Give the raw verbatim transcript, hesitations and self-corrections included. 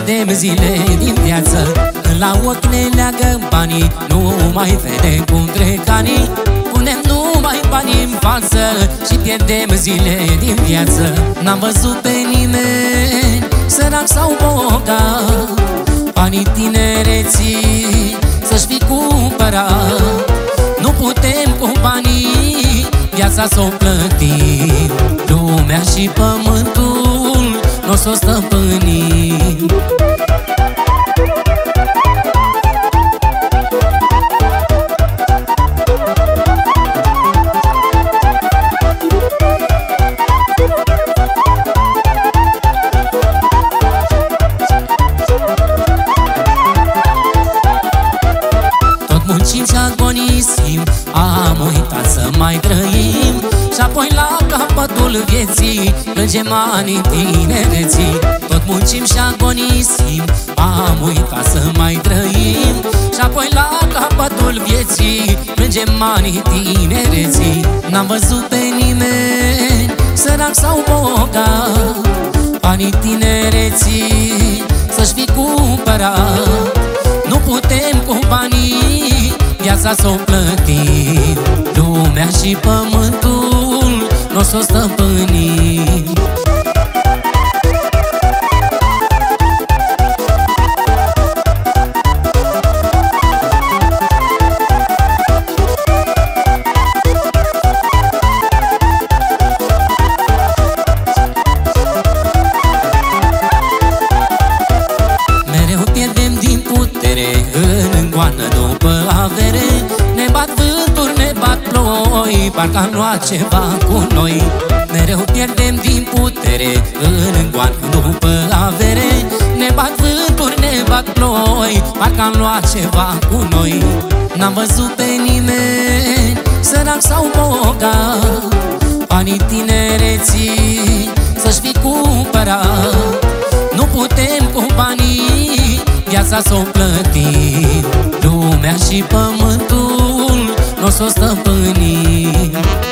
pierdem zile din viață. Când la ochi ne leagă banii, nu mai vedem cum trec anii. Punem numai banii în față și pierdem zile din viață. N-am văzut pe nimeni, sărac sau bogat, banii tinereții să-și fi cumpărat. Nu putem cu banii viața s-o plătim, lumea și pământul n-o s-o stăpânim. Muncim și agonisim, am uitat să mai trăim. Și apoi la capătul vieții plângem anii tinereții. Tot muncim și agonisim, am uitat să mai trăim. Și apoi la capătul vieții plângem anii tinereții. N-am văzut pe nimeni, sărac sau bogat, banii tinereții să-și fi cumpărat. Nu putem cu banii viața s-o plătim, lumea și pământul n-o s-o stăpânim. Mereu pierdem din putere în goană după avere. Ne bat vânturi, ne bat ploi, parcă am luat ceva cu noi. Mereu pierdem din putere în goană după avere. Ne bat vânturi, ne bat ploi, parcă am luat ceva cu noi. N-am văzut pe nimeni, sărac sau bogat, banii tinereții să-și fi cumpărat. Nu putem cu banii viața s-o plătim, lumea și pământul n-o s-o stăpânim.